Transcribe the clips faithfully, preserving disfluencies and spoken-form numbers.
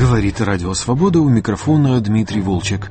Говорит Радио Свобода, у микрофона Дмитрий Волчек.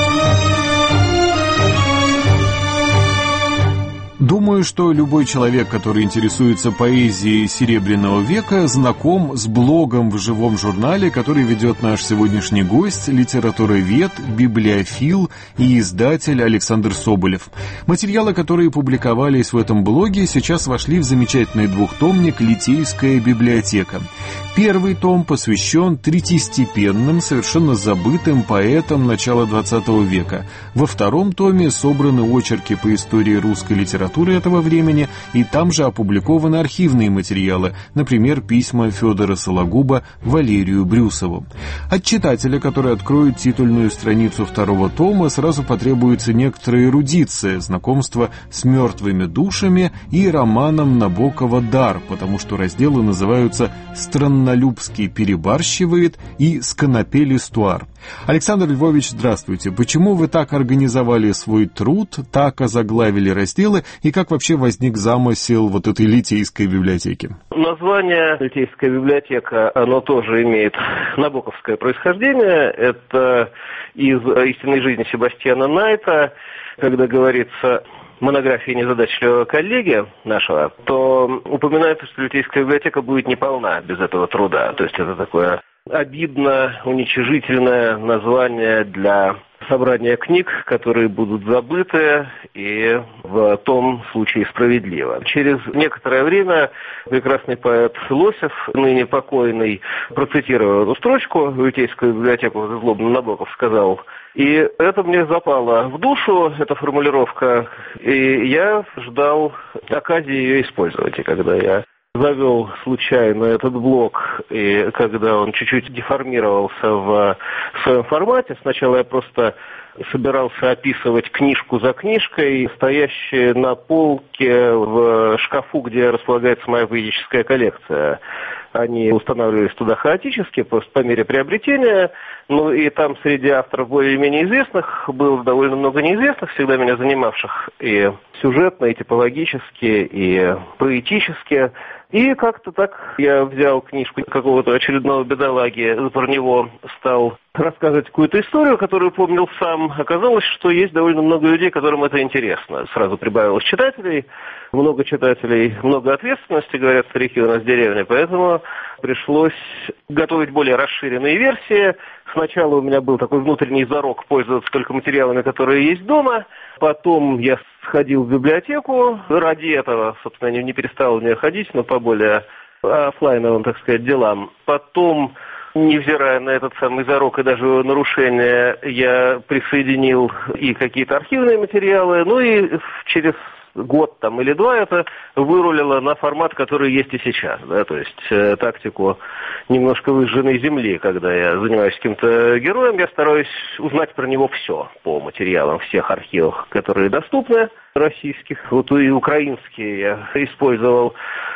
Думаю, что любой человек, который интересуется поэзией Серебряного века, знаком с блогом в живом журнале, который ведет наш сегодняшний гость, литературовед, библиофил и издатель Александр Соболев. Материалы, которые публиковались в этом блоге, сейчас вошли в замечательный двухтомник «Литейская библиотека». Первый том посвящен третьестепенным, совершенно забытым поэтам начала двадцатого века. Во втором томе собраны очерки по истории русской литературы этого времени, и там же опубликованы архивные материалы, например, письма Федора Сологуба Валерию Брюсову. От читателя, который откроет титульную страницу второго тома, сразу потребуется некоторая эрудиция, знакомство с мертвыми душами и романом Набокова «Дар», потому что разделы называются «Страннолюбский перебарщивает» и «Сконопель-Эстуар». Александр Львович, здравствуйте. Почему вы так организовали свой труд, так озаглавили разделы, и как вообще возник замысел вот этой Литейской библиотеки? Название Литейская библиотека, оно тоже имеет набоковское происхождение. Это из «Истинной жизни» Себастьяна Найта, когда говорится монографии незадачливого коллеги нашего, то упоминается, что Литейская библиотека будет неполна без этого труда. То есть это такое обидно, уничижительное название для собрания книг, которые будут забыты и в том случае справедливо. Через некоторое время прекрасный поэт Лосев, ныне покойный, процитировал эту строчку в Литейскую библиотеку, злобно Набоков сказал, и это мне запало в душу, эта формулировка, и я ждал оказии ее использовать. И когда я завел случайно этот блог, и когда он чуть-чуть деформировался в своем формате, сначала я просто собирался описывать книжку за книжкой, стоящие на полке в шкафу, где располагается моя поэтическая коллекция. Они устанавливались туда хаотически, просто по мере приобретения. Ну и там среди авторов более-менее известных было довольно много неизвестных, всегда меня занимавших и сюжетно, и типологически, и поэтически. И как-то так я взял книжку какого-то очередного бедолаги, про него стал рассказывать какую-то историю, которую помнил сам. Оказалось, что есть довольно много людей, которым это интересно. Сразу прибавилось читателей, много читателей, много ответственности, говорят старики у нас в деревне, поэтому пришлось готовить более расширенные версии. Сначала у меня был такой внутренний зарок пользоваться только материалами, которые есть дома. Потом я сходил в библиотеку. Ради этого, собственно, не, не перестал в нее ходить, но по более оффлайновым, так сказать, делам. Потом, невзирая на этот самый зарок и даже нарушение, я присоединил и какие-то архивные материалы. Ну и через год там или два это вырулило на формат, который есть и сейчас, да, то есть э, тактику немножко выжженной земли, когда я занимаюсь каким-то героем, я стараюсь узнать про него все по материалам всех архивов, которые доступны, российских, вот и украинские я использовал,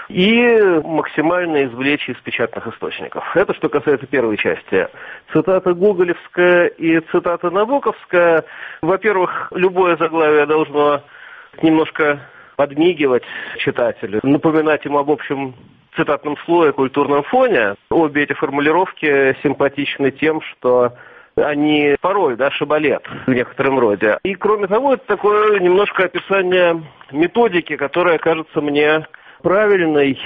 и максимально извлечь из печатных источников. Это что касается первой части. Цитата гоголевская и цитата набоковская. Во-первых, любое заглавие должно немножко подмигивать читателю, напоминать ему об общем цитатном слое, культурном фоне. Обе эти формулировки симпатичны тем, что они порой, да, шибалет в некотором роде. И кроме того, это такое немножко описание методики, которая кажется мне правильной,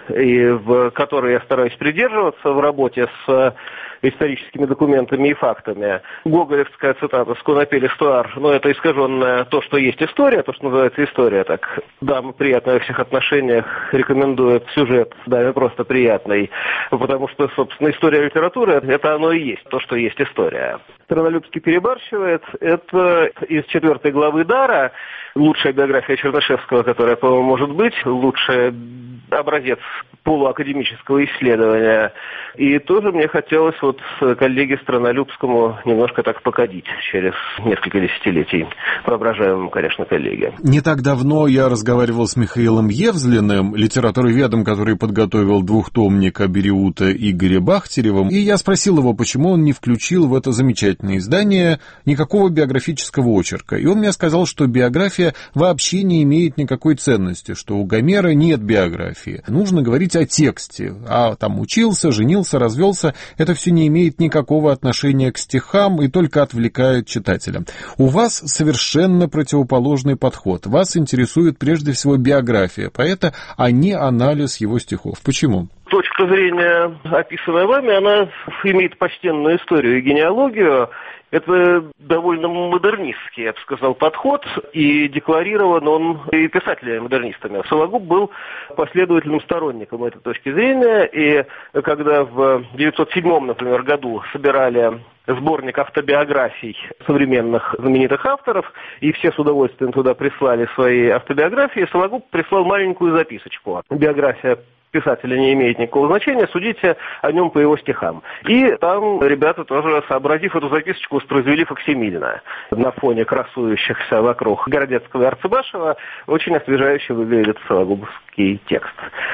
и в которой я стараюсь придерживаться в работе с историческими документами и фактами. Гоголевская цитата «Сконопель-Эстуар», ну, это искаженное то, что есть история, то, что называется история, так, даме приятно во всех отношениях, рекомендует сюжет, даме просто приятный, потому что, собственно, история литературы, это оно и есть, то, что есть история. Страннолюбский перебарщивает, это из четвертой главы «Дара», лучшая биография Чернышевского, которая, по-моему, может быть, лучший образец полуакадемического исследования. И тоже мне хотелось вот коллеге Страннолюбскому немножко так покадить через несколько десятилетий, воображаемому, конечно, коллеге. Не так давно я разговаривал с Михаилом Евзлиным, литературоведом, который подготовил двухтомник Абериута Игоря Бахтерева, и я спросил его, почему он не включил в это замечательное издание никакого биографического очерка. И он мне сказал, что биография вообще не имеет никакой ценности, что у Гомера нет биографии. Нужно говорить о тексте, а там учился, женился женился, развелся, это все не имеет никакого отношения к стихам и только отвлекает читателя. У вас совершенно противоположный подход. Вас интересует прежде всего биография поэта, а не анализ его стихов. Почему? Точка зрения, описанная вами, она имеет почтенную историю и генеалогию. Это довольно модернистский, я бы сказал, подход, и декларирован он и писателями-модернистами. Сологуб был последовательным сторонником этой точки зрения, и когда в девятьсот седьмом, например, году собирали сборник автобиографий современных знаменитых авторов, и все с удовольствием туда прислали свои автобиографии, Сологуб прислал маленькую записочку. Биография писателя не имеет никакого значения, судите о нем по его стихам. И там ребята тоже, сообразив эту записочку, воспроизвели факсимильно. На фоне красующихся вокруг Городецкого и Арцебашева очень освежающе выглядит сологубовский текст.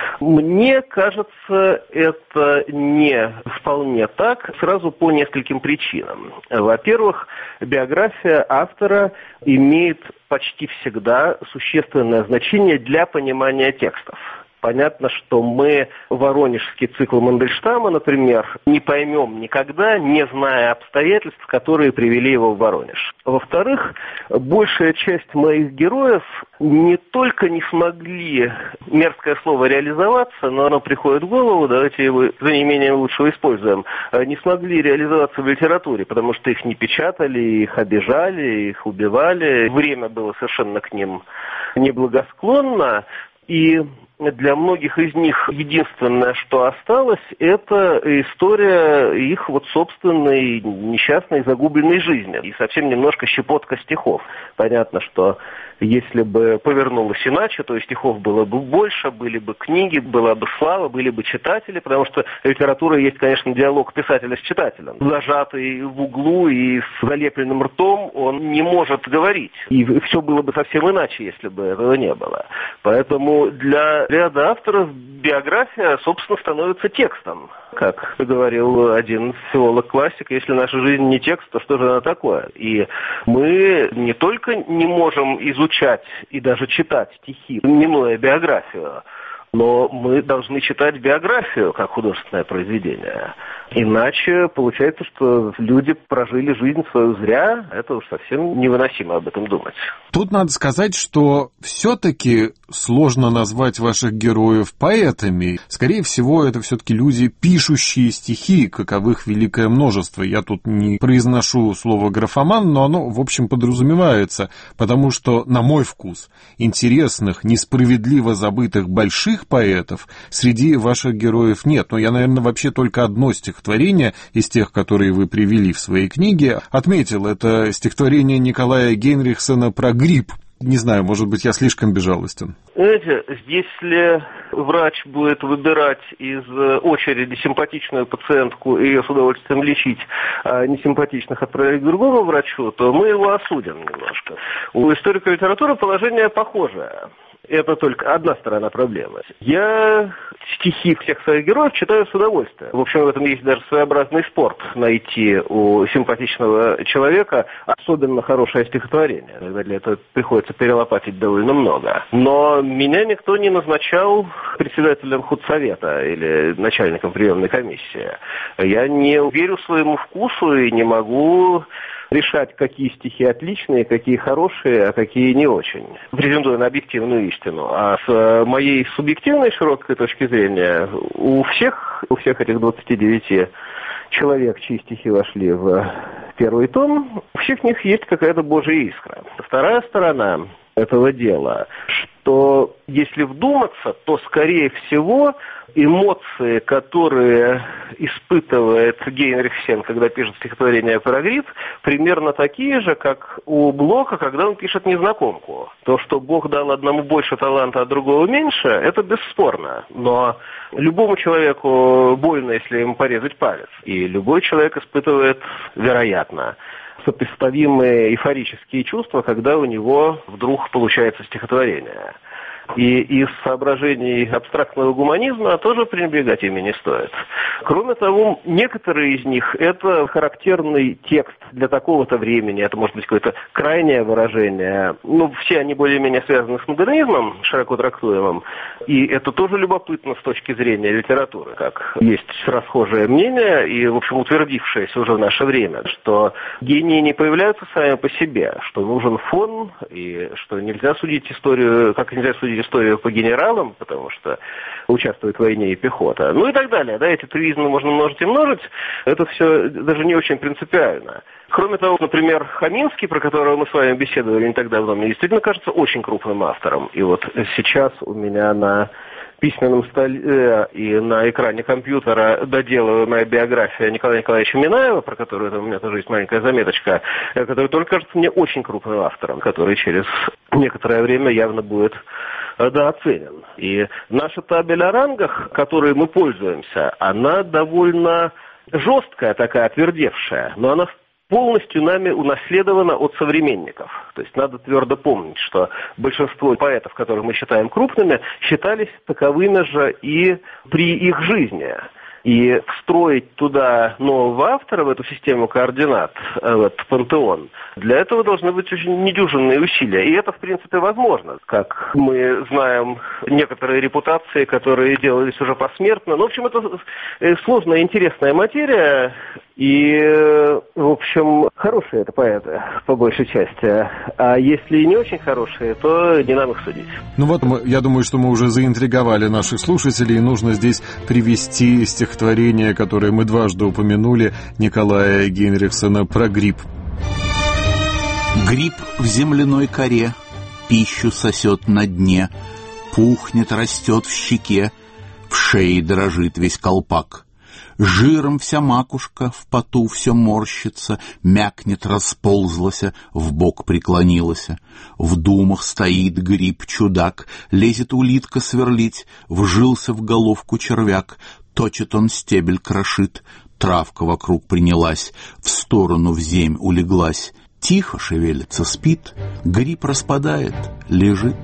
Мне кажется, это не вполне так, сразу по нескольким причинам. Во-первых, биография автора имеет почти всегда существенное значение для понимания текстов. Понятно, что мы воронежский цикл Мандельштама, например, не поймем никогда, не зная обстоятельств, которые привели его в Воронеж. Во-вторых, большая часть моих героев не только не смогли, мерзкое слово, реализоваться, но оно приходит в голову, давайте его за неимением лучшего используем, не смогли реализоваться в литературе, потому что их не печатали, их обижали, их убивали, время было совершенно к ним неблагосклонно. И для многих из них единственное, что осталось, это история их вот собственной несчастной загубленной жизни. И совсем немножко щепотка стихов. Понятно, что если бы повернулось иначе, то и стихов было бы больше, были бы книги, была бы слава, были бы читатели, потому что литература есть, конечно, диалог писателя с читателем. Зажатый в углу и с залепленным ртом он не может говорить. И все было бы совсем иначе, если бы этого не было. Поэтому для ряда авторов биография, собственно, становится текстом. Как говорил один филолог-классик, если наша жизнь не текст, то что же она такое? И мы не только не можем изучать и даже читать стихи, минуя биографию, но мы должны читать биографию как художественное произведение. Иначе получается, что люди прожили жизнь свою зря, это уж совсем невыносимо об этом думать. Тут надо сказать, что все-таки сложно назвать ваших героев поэтами. Скорее всего, это все-таки люди, пишущие стихи, каковых великое множество. Я тут не произношу слово графоман, но оно, в общем, подразумевается, потому что, на мой вкус, интересных, несправедливо забытых больших поэтов среди ваших героев нет. Но я, наверное, вообще только одно стихотворение из тех, которые вы привели в своей книге, отметил. Это стихотворение Николая Гейнрихсена про грипп. Не знаю, может быть, я слишком безжалостен. Знаете, если врач будет выбирать из очереди симпатичную пациентку и ее с удовольствием лечить, а несимпатичных отправить к другому врачу, то мы его осудим немножко. У историка литературы положение похожее. Это только одна сторона проблемы. Я стихи всех своих героев читаю с удовольствием. В общем, в этом есть даже своеобразный спорт найти у симпатичного человека особенно хорошее стихотворение. Иногда для этого приходится перелопатить довольно много. Но меня никто не назначал председателем худсовета или начальником приемной комиссии. Я не верю своему вкусу и не могу решать, какие стихи отличные, какие хорошие, а какие не очень, претендуя на объективную истину. А с моей субъективной широкой точки зрения, у всех, у всех этих двадцати девяти человек, чьи стихи вошли в первый том, у всех них есть какая-то божья искра. Вторая сторона этого дела, что если вдуматься, то, скорее всего, эмоции, которые испытывает Гейнрихсен, когда пишет стихотворение про грипп, примерно такие же, как у Блока, когда он пишет «Незнакомку». То, что Бог дал одному больше таланта, а другого меньше, это бесспорно. Но любому человеку больно, если ему порезать палец. И любой человек испытывает, вероятно, сопоставимые эйфорические чувства, когда у него вдруг получается стихотворение. И из соображений абстрактного гуманизма тоже пренебрегать ими не стоит. Кроме того, некоторые из них – это характерный текст для такого-то времени, это может быть какое-то крайнее выражение. Ну, все они более-менее связаны с модернизмом, широко трактуемым, и это тоже любопытно с точки зрения литературы, как есть расхожее мнение и, в общем, утвердившееся уже в наше время, что гении не появляются сами по себе, что нужен фон, и что нельзя судить историю, как нельзя судить историю по генералам, потому что участвует в войне и пехота, ну и так далее. Да, эти трюизмы можно множить и множить, это все даже не очень принципиально. Кроме того, например, Хаминский, про которого мы с вами беседовали не так давно, мне действительно кажется очень крупным автором. И вот сейчас у меня на письменном столе и на экране компьютера доделанная биография Николая Николаевича Минаева, про которую там у меня тоже есть маленькая заметочка, который тоже кажется мне очень крупным автором, который через некоторое время явно будет дооценен. И наша табель о рангах, которой мы пользуемся, она довольно жесткая такая, отвердевшая, но она полностью нами унаследована от современников. То есть надо твердо помнить, что большинство поэтов, которых мы считаем крупными, считались таковыми же и при их жизни. И встроить туда нового автора, в эту систему координат, в этот пантеон, для этого должны быть очень недюжинные усилия. И это, в принципе, возможно. Как мы знаем, некоторые репутации, которые делались уже посмертно. Ну, в общем, это сложная, интересная материя. И, в общем, хорошие это поэты, по большей части. А если и не очень хорошие, то не нам их судить. Ну вот, я думаю, что мы уже заинтриговали наших слушателей. Нужно здесь привести стихотворение, которое мы дважды упомянули, Николая Генрихсона про гриб. Гриб в земляной коре пищу сосет на дне, пухнет, растет в щеке, в шее дрожит весь колпак. Жиром вся макушка, в поту все морщится, мякнет, расползлася, вбок преклонилася. В думах стоит гриб-чудак, лезет улитка сверлить, вжился в головку червяк, точит он стебель, крошит, травка вокруг принялась, в сторону в земь улеглась. Тихо шевелится, спит, гриб распадает, лежит.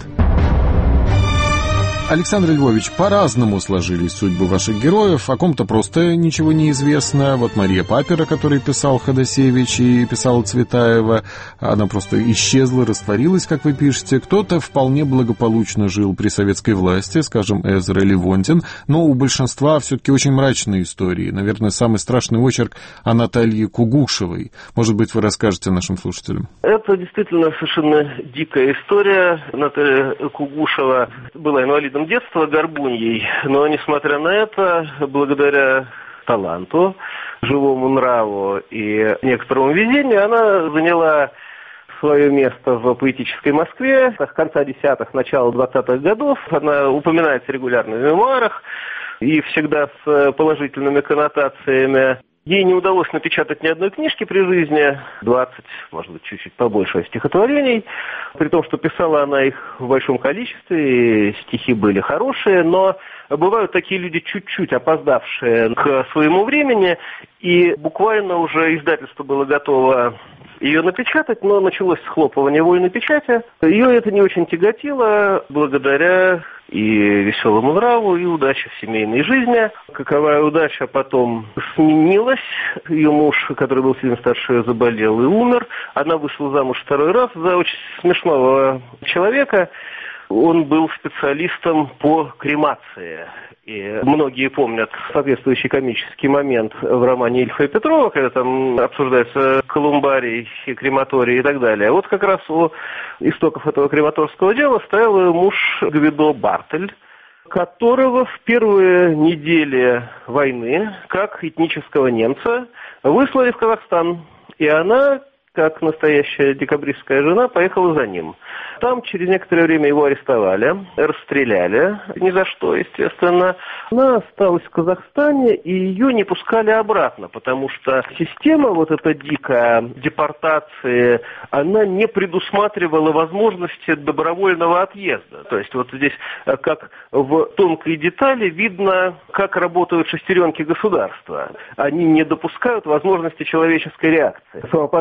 Александр Львович, по-разному сложились судьбы ваших героев. О ком-то просто ничего не известно. Вот Мария Папера, который писал Ходосевич и писал Цветаева, она просто исчезла, растворилась, как вы пишете. Кто-то вполне благополучно жил при советской власти, скажем, Эзра Левонтин, но у большинства все-таки очень мрачные истории. Наверное, самый страшный очерк о Наталье Кугушевой. Может быть, вы расскажете нашим слушателям? Это действительно совершенно дикая история. Наталья Кугушева была инвалидом детства, горбуньей, но, несмотря на это, благодаря таланту, живому нраву и некоторому везению, она заняла свое место в поэтической Москве с конца десятых, начала двадцатых годов. Она упоминается регулярно в мемуарах и всегда с положительными коннотациями. Ей не удалось напечатать ни одной книжки при жизни, двадцать, может быть, чуть-чуть побольше стихотворений, при том, что писала она их в большом количестве, и стихи были хорошие, но бывают такие люди, чуть-чуть опоздавшие к своему времени, и буквально уже издательство было готово ее напечатать, но началось схлопывание вольной печати. Ее это не очень тяготило, благодаря и веселому нраву, и удаче в семейной жизни. Каковая удача потом сменилась. Ее муж, который был сильно старше ее, заболел и умер. Она вышла замуж второй раз за очень смешного человека. Он был специалистом по кремации. И многие помнят соответствующий комический момент в романе Ильфа и Петрова, когда там обсуждается колумбарий, крематорий и так далее. Вот как раз у истоков этого крематорского дела стоял ее муж Гвидо Бартель, которого в первые недели войны, как этнического немца, выслали в Казахстан. И она, как настоящая декабристская жена, поехала за ним. Там через некоторое время его арестовали, расстреляли, ни за что, естественно. Она осталась в Казахстане, и ее не пускали обратно, потому что система вот эта дикая депортации, она не предусматривала возможности добровольного отъезда. То есть вот здесь, как в тонкой детали, видно, как работают шестеренки государства. Они не допускают возможности человеческой реакции, самопожертвования.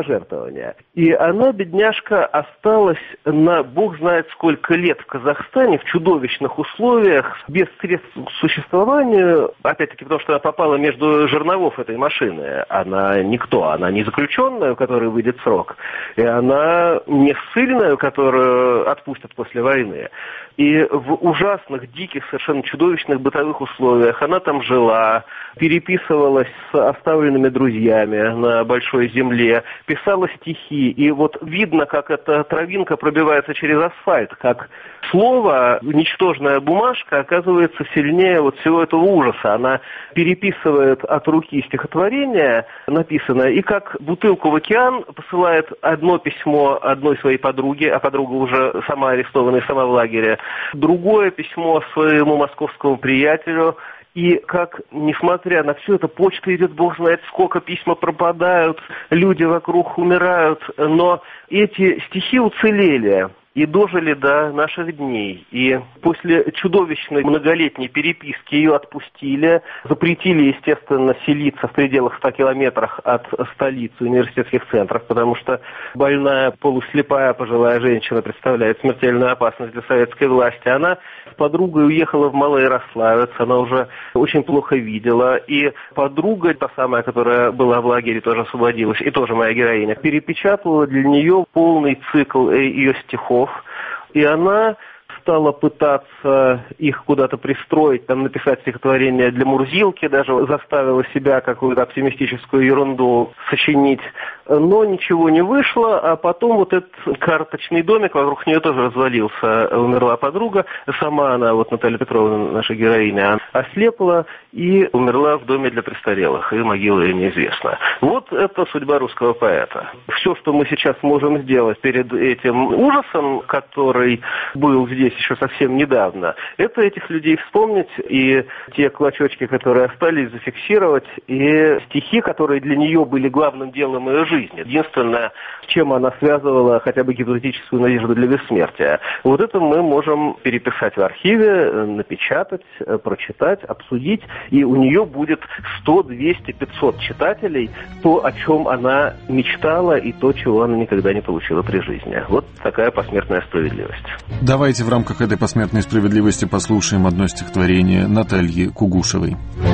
исследования. И она, бедняжка, осталась на бог знает сколько лет в Казахстане в чудовищных условиях, без средств к существованию, опять-таки потому, что она попала между жерновов этой машины. Она никто, она не заключенная, у которой выйдет срок, и она не ссыльная, которую отпустят после войны. И в ужасных, диких, совершенно чудовищных бытовых условиях она там жила, переписывалась с оставленными друзьями на большой земле, писала стихи. И вот видно, как эта травинка пробивается через асфальт, как слово, ничтожная бумажка, оказывается сильнее вот всего этого ужаса. Она переписывает от руки стихотворение, написанное, и как бутылку в океан посылает одно письмо одной своей подруге, а подруга уже сама арестована и сама в лагере, другое письмо своему московскому приятелю. И как, несмотря на все это, почта идет, бог знает сколько, письма пропадают, люди вокруг умирают, но эти стихи уцелели и дожили до наших дней. И после чудовищной многолетней переписки ее отпустили, запретили, естественно, селиться в пределах ста километрах от столицы университетских центров, потому что больная полуслепая пожилая женщина представляет смертельную опасность для советской власти. Она с подругой уехала в Малоярославец, она уже очень плохо видела, и подруга, та самая, которая была в лагере, тоже освободилась, и тоже моя героиня, перепечатала для нее полный цикл ее стихов, и она стала пытаться их куда-то пристроить, там, написать стихотворение для Мурзилки, даже заставила себя какую-то оптимистическую ерунду сочинить, но ничего не вышло, а потом вот этот карточный домик вокруг нее тоже развалился, умерла подруга, сама она, вот Наталья Петровна, наша героиня, ослепла и умерла в доме для престарелых, и могила ее неизвестна. Вот это судьба русского поэта. Все, что мы сейчас можем сделать перед этим ужасом, который был здесь еще совсем недавно, это этих людей вспомнить, и те клочочки, которые остались, зафиксировать, и стихи, которые для нее были главным делом ее жизни. Единственное, с чем она связывала хотя бы гипотетическую надежду для бессмертия. Вот это мы можем переписать в архиве, напечатать, прочитать, обсудить, и у нее будет сто, двести, пятьсот читателей, то, о чем она мечтала, и то, чего она никогда не получила при жизни. Вот такая посмертная справедливость. Давайте в рамках этой посмертной справедливости послушаем одно стихотворение Натальи Кугушевой.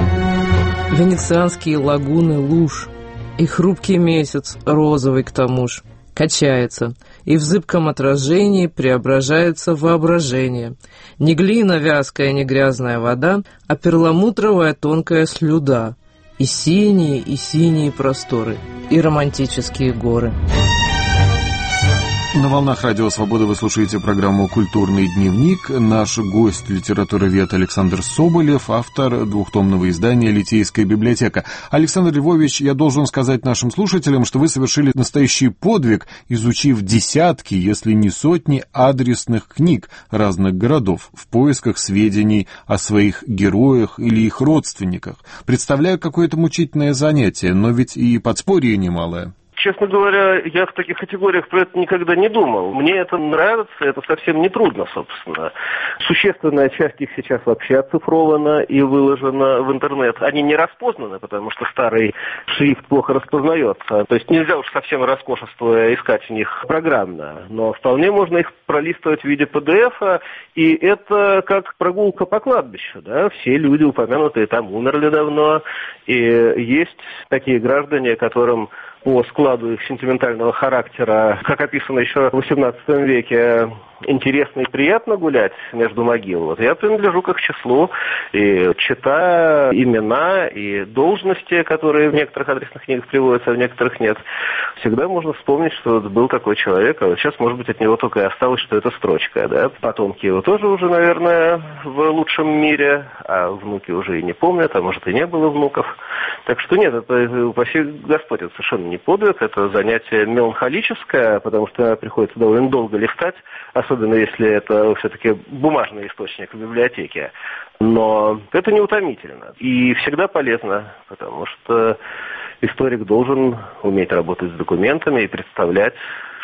Венецианские лагуны луж, и хрупкий месяц, розовый к тому ж, качается, и в зыбком отражении преображается воображение. Не глина вязкая, не грязная вода, а перламутровая тонкая слюда, и синие, и синие просторы, и романтические горы. На волнах Радио Свобода вы слушаете программу «Культурный дневник». Наш гость — литературовед Александр Соболев, автор двухтомного издания «Литейская библиотека». Александр Львович, я должен сказать нашим слушателям, что вы совершили настоящий подвиг, изучив десятки, если не сотни, адресных книг разных городов в поисках сведений о своих героях или их родственниках. Представляю, какое-то мучительное занятие, но ведь и подспорье немалое. Честно говоря, я в таких категориях про это никогда не думал. Мне это нравится, это совсем не трудно, собственно. Существенная часть их сейчас вообще оцифрована и выложена в интернет. Они не распознаны, потому что старый шрифт плохо распознается. То есть нельзя уж совсем роскошествуя искать в них программно. Но вполне можно их пролистывать в виде пи ди эф, и это как прогулка по кладбищу. Да? Все люди, упомянутые там, умерли давно. И есть такие граждане, которым по складу их сентиментального характера, как описано еще в восемнадцатом веке, интересно и приятно гулять между могил. Вот я принадлежу к их числу, и читая имена и должности, которые в некоторых адресных книгах приводятся, а в некоторых нет, всегда можно вспомнить, что был такой человек, а вот сейчас, может быть, от него только и осталось, что это строчка. Да? Потомки его тоже уже, наверное, в лучшем мире, а внуки уже и не помнят, а может и не было внуков. Так что нет, это, упаси Господь, это совершенно не подвиг, это занятие меланхолическое, потому что приходится довольно долго листать, особенно если это все-таки бумажный источник в библиотеке. Но это не утомительно и всегда полезно, потому что историк должен уметь работать с документами и представлять,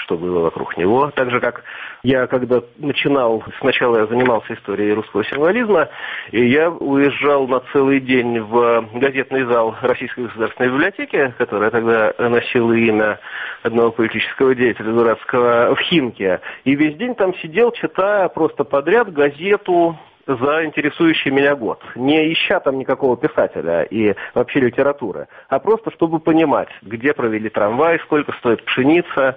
что было вокруг него. Так же, как я, когда начинал, сначала я занимался историей русского символизма, и я уезжал на целый день в газетный зал Российской государственной библиотеки, которая тогда носила имя одного политического деятеля дурацкого, в Химке, и весь день там сидел, читая просто подряд газету за интересующий меня год, не ища там никакого писателя и вообще литературы, а просто чтобы понимать, где провели трамвай, сколько стоит пшеница,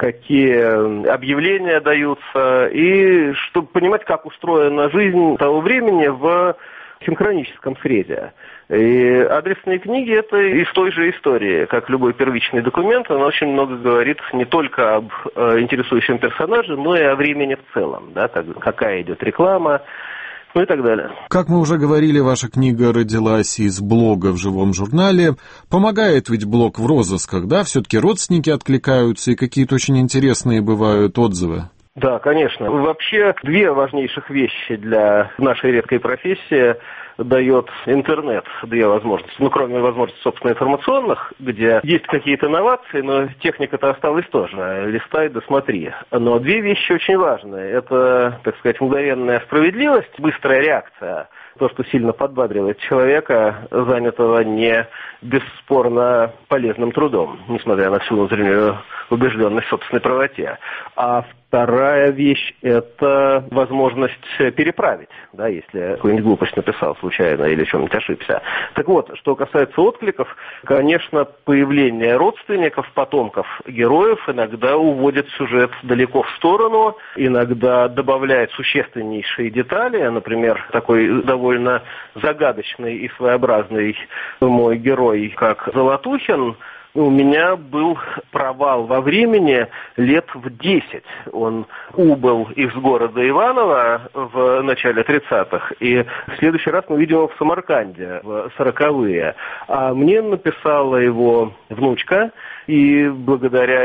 какие объявления даются, и чтобы понимать, как устроена жизнь того времени в синхроническом среде. И адресные книги – это из той же истории, как любой первичный документ, он очень много говорит не только об э, интересующем персонаже, но и о времени в целом, да, как, какая идет реклама, ну и так далее. Как мы уже говорили, ваша книга родилась из блога в живом журнале. Помогает ведь блог в розысках, да? Все-таки родственники откликаются, и какие-то очень интересные бывают отзывы. Да, конечно. Вообще, две важнейших вещи для нашей редкой профессии дает интернет, две возможности. Ну, кроме возможностей, собственно, информационных, где есть какие-то новации, но техника-то осталась тоже. Листай да смотри. Но две вещи очень важные. Это, так сказать, мгновенная справедливость, быстрая реакция. То, что сильно подбадривает человека, занятого не бесспорно полезным трудом, несмотря на всю внутреннюю убежденность в собственной правоте. А вторая вещь – это возможность переправить, да, если какую-нибудь глупость написал случайно или чем-нибудь ошибся. Так вот, что касается откликов, конечно, появление родственников, потомков героев иногда уводит сюжет далеко в сторону, иногда добавляет существеннейшие детали. Например, такой довольно загадочный и своеобразный мой герой, как Золотухин, у меня был провал во времени лет в десять. Он убыл из города Иваново в начале тридцатых, и в следующий раз мы видим его в Самарканде в сороковые. А мне написала его внучка, и благодаря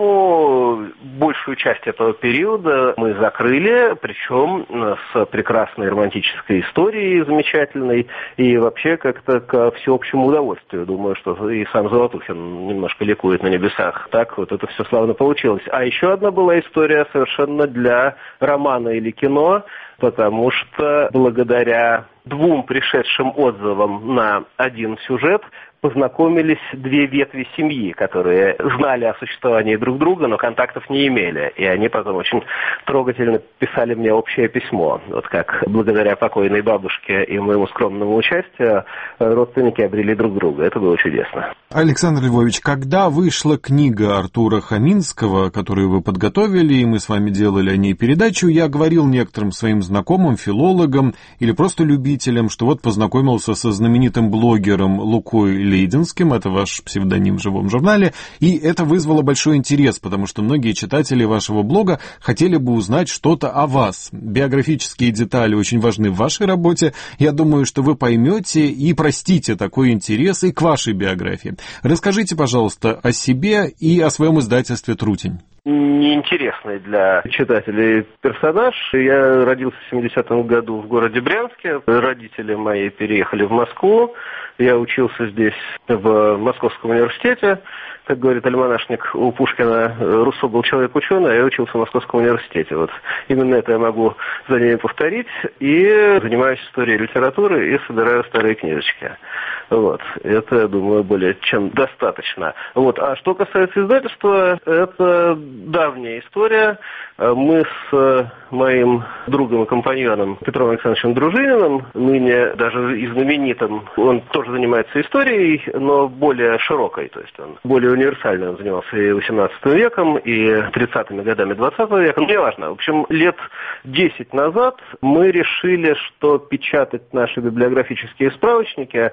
этому большую часть этого периода мы закрыли, причем с прекрасной романтической историей, замечательной, и вообще как-то ко всеобщему удовольствию. Думаю, что и сам Золотухин немножко ликует на небесах. Так вот это все славно получилось. А еще одна была история совершенно для романа или кино, потому что благодаря двум пришедшим отзывам на один сюжет познакомились две ветви семьи, которые знали о существовании друг друга, но контактов не имели. И они потом очень трогательно писали мне общее письмо. Вот как благодаря покойной бабушке и моему скромному участию родственники обрели друг друга. Это было чудесно. Александр Львович, когда вышла книга Артура Хаминского, которую вы подготовили, и мы с вами делали о ней передачу, я говорил некоторым своим знакомым, филологам или просто любителям, что вот познакомился со знаменитым блогером Лукой Лейденским, это ваш псевдоним в живом журнале, и это вызвало большой интерес, потому что многие читатели вашего блога хотели бы узнать что-то о вас. Биографические детали очень важны в вашей работе. Я думаю, что вы поймете и простите такой интерес и к вашей биографии. Расскажите, пожалуйста, о себе и о своем издательстве «Трутень». Неинтересный для читателей персонаж. Я родился в семидесятом году в городе Брянске. Родители мои переехали в Москву. Я учился здесь в Московском университете. Как говорит альманашник у Пушкина, Руссо был человек-ученый, а я учился в Московском университете. Вот именно это я могу за ними повторить. И занимаюсь историей литературы и собираю старые книжечки. Вот. Это, я думаю, более чем достаточно. Вот. А что касается издательства, это давняя история. Мы с моим другом и компаньоном Петром Александровичем Дружининым, ныне даже и знаменитым, он тоже занимается историей, но более широкой, то есть он более универсальный, он занимался и восемнадцатым веком, и тридцатыми годами двадцатого века, ну, неважно. В общем, лет десять назад мы решили, что печатать наши библиографические справочники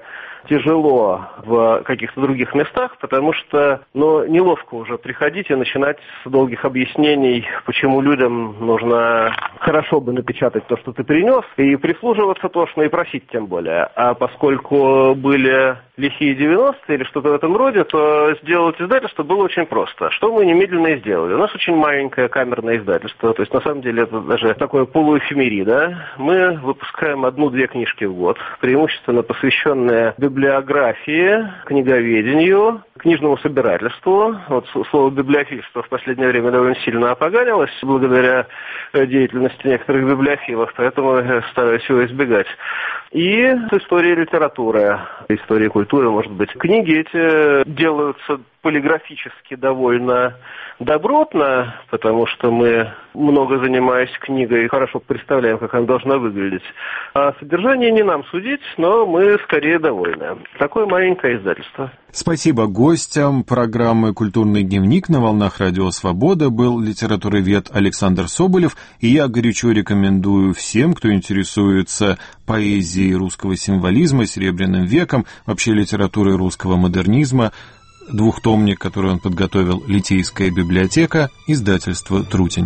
тяжело в каких-то других местах, потому что, ну, неловко уже приходить и начинать с долгих объяснений, почему людям нужно хорошо бы напечатать то, что ты принес, и прислуживаться тошно, и просить тем более. А поскольку были лихие девяностые или что-то в этом роде, то сделать издательство было очень просто. Что мы немедленно и сделали. У нас очень маленькое камерное издательство, то есть на самом деле это даже такое полуэфемерид, да? Мы выпускаем одну-две книжки в год, преимущественно посвященные библиографии, книговедению, книжному собирательству. Вот слово библиофильство в последнее последнее время довольно сильно опоганилось благодаря деятельности некоторых библиофилов, поэтому я стараюсь его избегать. И история литературы, история культуры, может быть. Книги эти делаются полиграфически довольно добротно, потому что мы, много занимаясь книгой, хорошо представляем, как она должна выглядеть. А содержание не нам судить, но мы скорее довольны. Такое маленькое издательство. Спасибо гостям программы «Культурный дневник» на волнах Радио Свобода был литературовед Александр Соболев, и я горячо рекомендую всем, кто интересуется поэзией русского символизма, Серебряным веком, вообще литературой русского модернизма, двухтомник, который он подготовил, «Литейская библиотека», издательство «Трутень».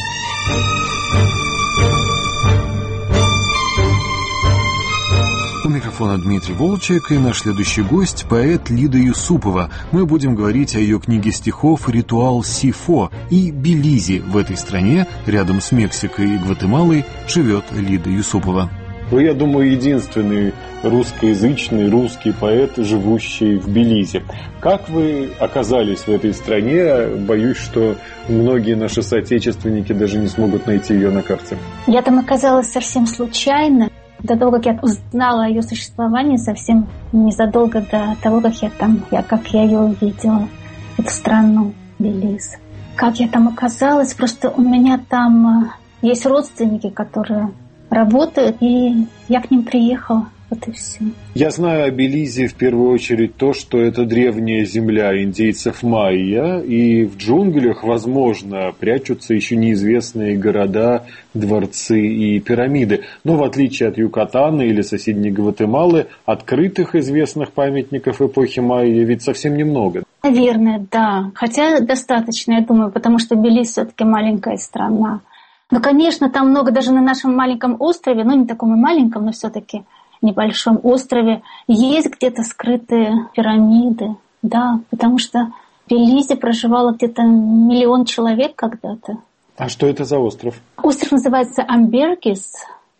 У микрофона Дмитрий Волчек, и наш следующий гость — поэт Лида Юсупова. Мы будем говорить о ее книге стихов «Ритуал Сифо» и Белизе. В этой стране, рядом с Мексикой и Гватемалой, живет Лида Юсупова. Вы, я думаю, единственный русскоязычный русский поэт, живущий в Белизе. Как вы оказались в этой стране? Боюсь, что многие наши соотечественники даже не смогут найти ее на карте. Я там оказалась совсем случайно. До того, как я узнала о ее существовании, совсем незадолго до того, как я там, я, как я ее увидела, эту страну Белиз. Как я там оказалась? Просто у меня там есть родственники, которые работают, и я к ним приехала. Вот и все. Я знаю о Белизе в первую очередь то, что это древняя земля индейцев майя, и в джунглях, возможно, прячутся еще неизвестные города, дворцы и пирамиды. Но в отличие от Юкатана или соседней Гватемалы, открытых известных памятников эпохи майя ведь совсем немного. Наверное, да. Хотя достаточно, я думаю, потому что Белиз все-таки маленькая страна. Ну, конечно, там много, даже на нашем маленьком острове, ну, не таком и маленьком, но все-таки небольшом острове, есть где-то скрытые пирамиды, да, потому что в Белизе проживало где-то миллион человек когда-то. А что это за остров? Остров называется Амбергис,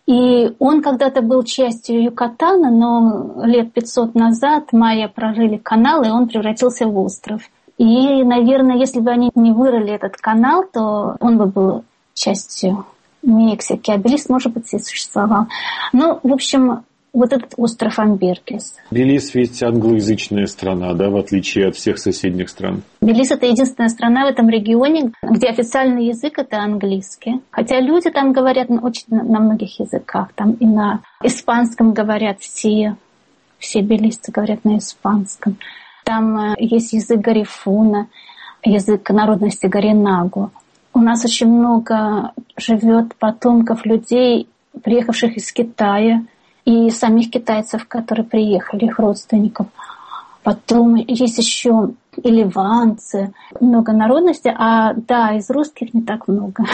и он когда-то был частью Юкатана, но лет пятьсот назад майя прорыли канал, и он превратился в остров. И, наверное, если бы они не вырыли этот канал, то он бы был частью Мексики, а Белиз, может быть, и существовал. Ну, в общем, вот этот остров Амбергис. Белиз ведь англоязычная страна, да, в отличие от всех соседних стран. Белиз — это единственная страна в этом регионе, где официальный язык — это английский. Хотя люди там говорят очень на многих языках. Там и на испанском говорят все, все белизцы говорят на испанском. Там есть язык гарифуна, язык народности гаринагу. У нас очень много живет потомков людей, приехавших из Китая, и самих китайцев, которые приехали, их родственников. Потом есть еще и ливанцы, много народностей, а да, из русских не так много.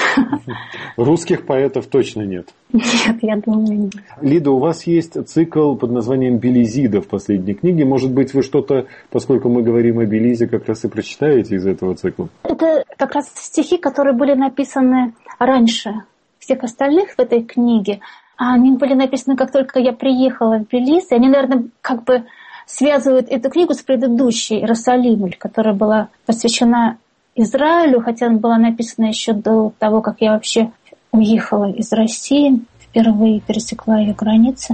Русских поэтов точно нет. Нет, я думаю, нет. Лида, у вас есть цикл под названием «Белизида» в последней книге. Может быть, вы что-то, поскольку мы говорим о Белизе, как раз и прочитаете из этого цикла? Это как раз стихи, которые были написаны раньше всех остальных в этой книге. Они были написаны, как только я приехала в Белиз. И они, наверное, как бы связывают эту книгу с предыдущей «Иерусалимуль», которая была посвящена Израилю, хотя она была написана еще до того, как я вообще уехала из России, впервые пересекла ее границы.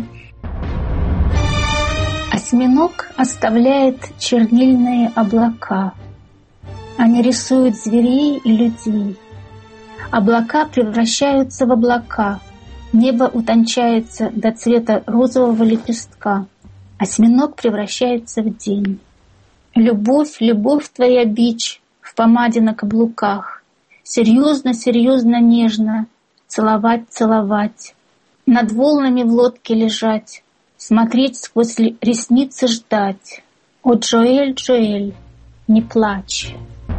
Осьминог оставляет чернильные облака. Они рисуют зверей и людей. Облака превращаются в облака. Небо утончается до цвета розового лепестка. Осьминог превращается в день. Любовь, любовь твоя бич в помаде на каблуках. Серьезно, серьезно, нежно целовать, целовать. Над волнами в лодке лежать. Смотреть сквозь ресницы, ждать. О, Джоэль, Джоэль, не плачь.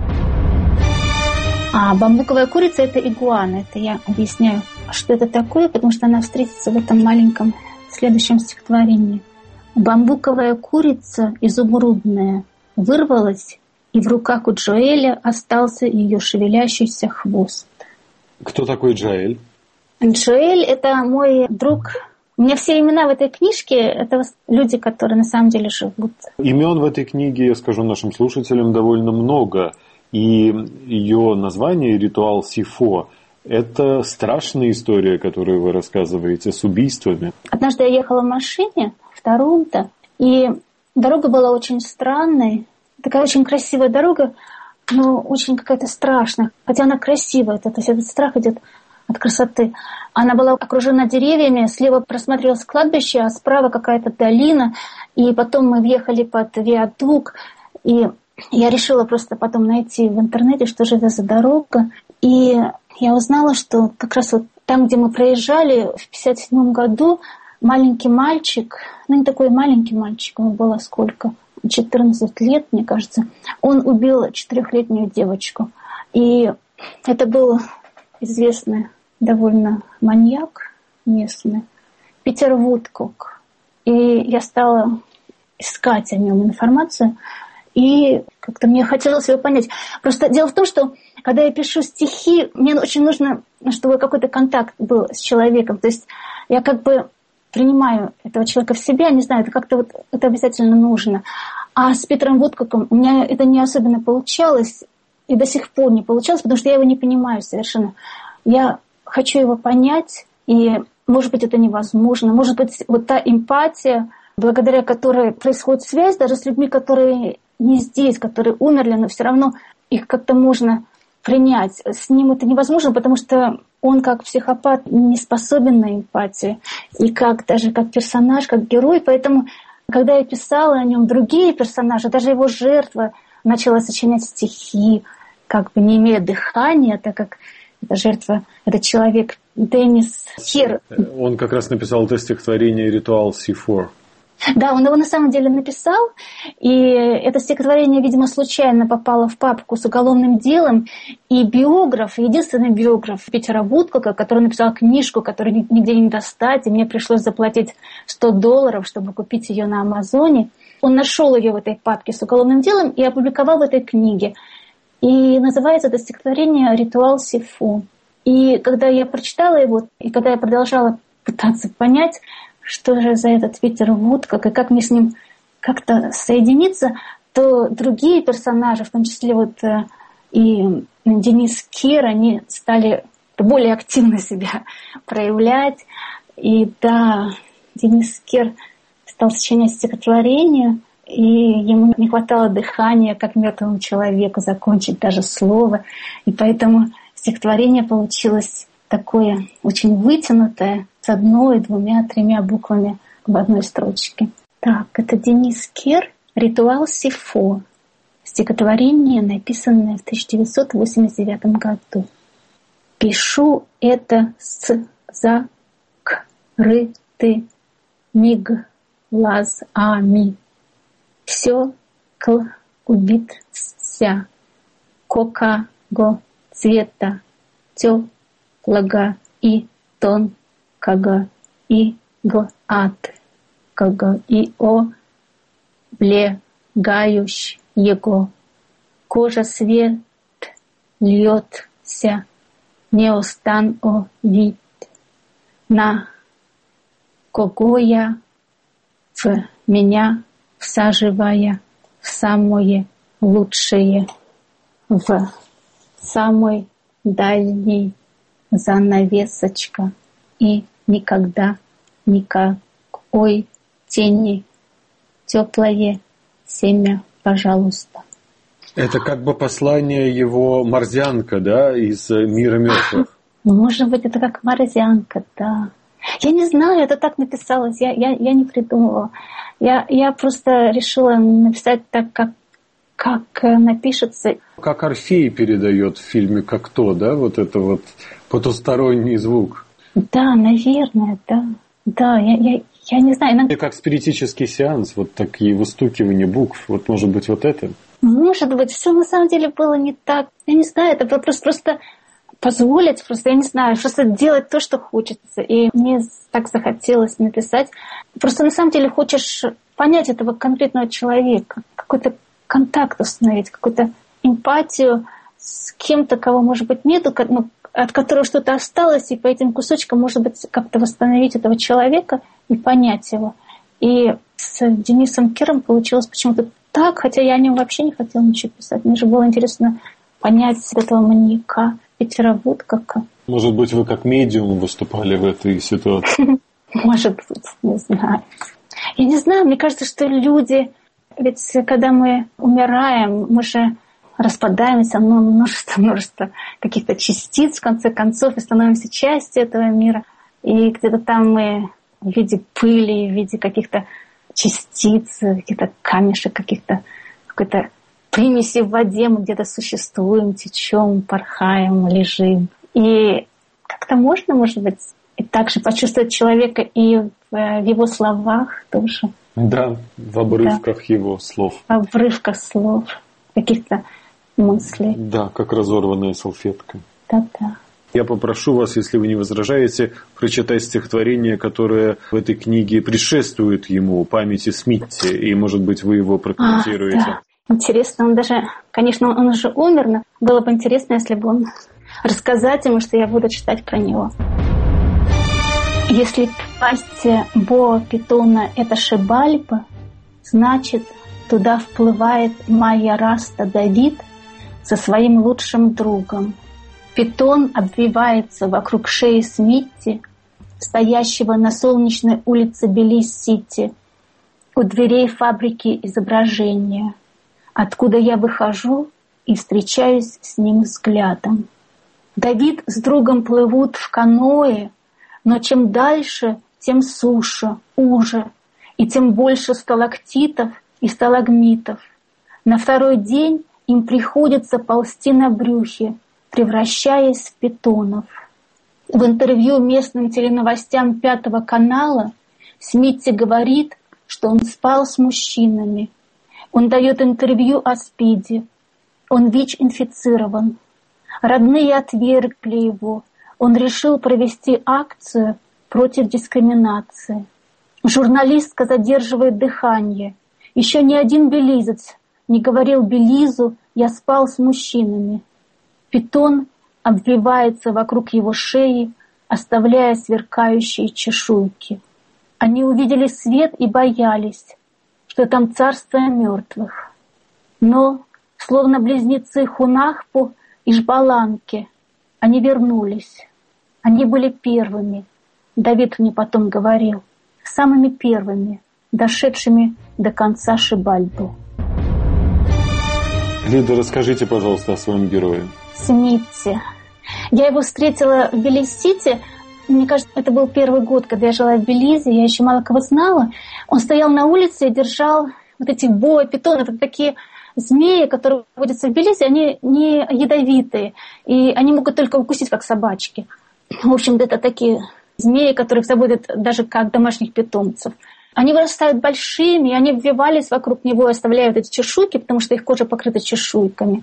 А бамбуковая курица — это игуана. Это я объясняю, что это такое, потому что она встретится в этом маленьком следующем стихотворении. Бамбуковая курица изумрудная вырвалась, и в руках у Джоэля остался ее шевелящийся хвост. Кто такой Джоэль? Джоэль — это мой друг. У меня все имена в этой книжке — это люди, которые на самом деле живут. Имен в этой книге, я скажу нашим слушателям, довольно много. И ее название «Ритуал Сифо» – это страшная история, которую вы рассказываете, с убийствами. Однажды я ехала в машине в Торонто, и дорога была очень странной. Такая очень красивая дорога, но очень какая-то страшная. Хотя она красивая, то есть этот страх идет от красоты. Она была окружена деревьями, слева просматривалось кладбище, а справа какая-то долина. И потом мы въехали под виадук, и я решила просто потом найти в интернете, что же это за дорога. И я узнала, что как раз вот там, где мы проезжали в пятьдесят седьмом году, маленький мальчик, ну не такой маленький мальчик, ему было сколько, четырнадцать лет, мне кажется, он убил четырехлетнюю девочку. И это был известный довольно маньяк местный, Питер Вудкок. И я стала искать о нем информацию, и как-то мне хотелось его понять. Просто дело в том, что когда я пишу стихи, мне очень нужно, чтобы какой-то контакт был с человеком. То есть я как бы принимаю этого человека в себя, не знаю, это как-то вот это обязательно нужно. А с Питером Вудкоком у меня это не особенно получалось, и до сих пор не получалось, потому что я его не понимаю совершенно. Я хочу его понять, и, может быть, это невозможно. Может быть, вот та эмпатия, благодаря которой происходит связь даже с людьми, которые не здесь, которые умерли, но все равно их как-то можно принять. С ним это невозможно, потому что он как психопат не способен на эмпатию. И как даже как персонаж, как герой. Поэтому, когда я писала о нем другие персонажи, даже его жертва начала сочинять стихи, как бы не имея дыхания, так как эта жертва, этот человек Деннис Кир. Он как раз написал это стихотворение «Ритуал Сифо». Да, он его на самом деле написал, и это стихотворение, видимо, случайно попало в папку с уголовным делом, и биограф, единственный биограф Питера Вудкока, который написал книжку, которую нигде не достать, и мне пришлось заплатить сто долларов, чтобы купить ее на Амазоне, он нашел ее в этой папке с уголовным делом и опубликовал в этой книге. И называется это стихотворение «Ритуал Сифо». И когда я прочитала его, и когда я продолжала пытаться понять, что же за этот Питер Вудкок, и как мне с ним как-то соединиться, то другие персонажи, в том числе вот и Денис Кир, они стали более активно себя проявлять. И да, Денис Кир стал сочинять стихотворение, и ему не хватало дыхания, как мертвому человеку, закончить даже слово. И поэтому стихотворение получилось такое очень вытянутое, с одной, двумя, тремя буквами в одной строчке. Так, это Денис Кир, «Ритуал Сифо». Стихотворение, написанное в тысяча девятьсот восемьдесят девятом году. Пишу это с закрытыми глазами. Все клубится, какого цвета, теплого и тонкого и гладкого и облегающего. Кожа свет льется, не остановить. На кого я в меня всаживая в самое лучшее, в самой дальней занавесочка, и никогда никакой тени. Теплое семя, пожалуйста. Это как бы послание его Морзянка, да, из «Мира мертвых». Может быть, это как Морзянка, да. Я не знаю, это так написалось, я, я, я не придумывала. Я, я просто решила написать так, как, как напишется. Как Орфей передает в фильме «Как то», да, вот это вот потусторонний звук. Да, наверное, да. Да, я, я, я не знаю. Иногда... Как спиритический сеанс, вот такие выстукивания букв, вот может быть вот это? Может быть, все на самом деле было не так. Я не знаю, это просто, просто позволить, просто, я не знаю, просто делать то, что хочется. И мне так захотелось написать. Просто на самом деле хочешь понять этого конкретного человека, какой-то контакт установить, какую-то эмпатию с кем-то, кого, может быть, нету, ну, от которого что-то осталось, и по этим кусочкам, может быть, как-то восстановить этого человека и понять его. И с Денисом Киром получилось почему-то так, хотя я о нем вообще не хотела ничего писать. Мне же было интересно понять этого маньяка, Питера Вудкока. Может быть, вы как медиум выступали в этой ситуации? Может быть, не знаю. Я не знаю, мне кажется, что люди... Ведь когда мы умираем, мы же распадаемся на множество, множество каких-то частиц, в конце концов, и становимся частью этого мира. И где-то там мы в виде пыли, в виде каких-то частиц, каких-то камешек, каких-то какой-то примеси в воде, мы где-то существуем, течем, порхаем, лежим. И как-то можно, может быть, и также почувствовать человека и в, в его словах тоже. Да, в обрывках да. его слов. В обрывках слов, каких-то мыслей. Да, как разорванная салфетка. Да-да. Я попрошу вас, если вы не возражаете, прочитать стихотворение, которое в этой книге предшествует ему, «Памяти Смитти», и, может быть, вы его прокомментируете. А, да. Интересно, он даже, конечно, он уже умер, но было бы интересно, если бы он рассказать ему, что я буду читать про него. Если пасть боа питона — это Шибальба, значит, туда вплывает Майя Раста Давид со своим лучшим другом. Питон обвивается вокруг шеи Смитти, стоящего на солнечной улице Белиз-Сити, у дверей фабрики изображения, откуда я выхожу и встречаюсь с ним взглядом. Давид с другом плывут в каное, но чем дальше, тем суше, уже, и тем больше сталактитов и сталагмитов. На второй день им приходится ползти на брюхе, превращаясь в питонов. В интервью местным теленовостям Пятого канала Смитти говорит, что он спал с мужчинами. Он дает интервью о СПИДе. Он ВИЧ-инфицирован. Родные отвергли его. Он решил провести акцию против дискриминации. Журналистка задерживает дыхание. Еще ни один белизец не говорил Белизу: «Я спал с мужчинами». Питон обвивается вокруг его шеи, оставляя сверкающие чешуйки. Они увидели свет и боялись, что там царство мертвых. Но, словно близнецы Хунахпу и Жбаланки, они вернулись. Они были первыми, Давид мне потом говорил, самыми первыми, дошедшими до конца Шибальбы. Лида, расскажите, пожалуйста, о своем герое. Смитти. Я его встретила в Белиз-Сити. Мне кажется, это был первый год, когда я жила в Белизе. Я еще мало кого знала. Он стоял на улице и держал вот эти боа-питоны. Это такие змеи, которые водятся в Белизе. Они не ядовитые. И они могут только укусить, как собачки. В общем-то, это такие змеи, которых заводят даже как домашних питомцев. Они вырастают большими, и они обвивались вокруг него и оставляют эти чешуйки, потому что их кожа покрыта чешуйками.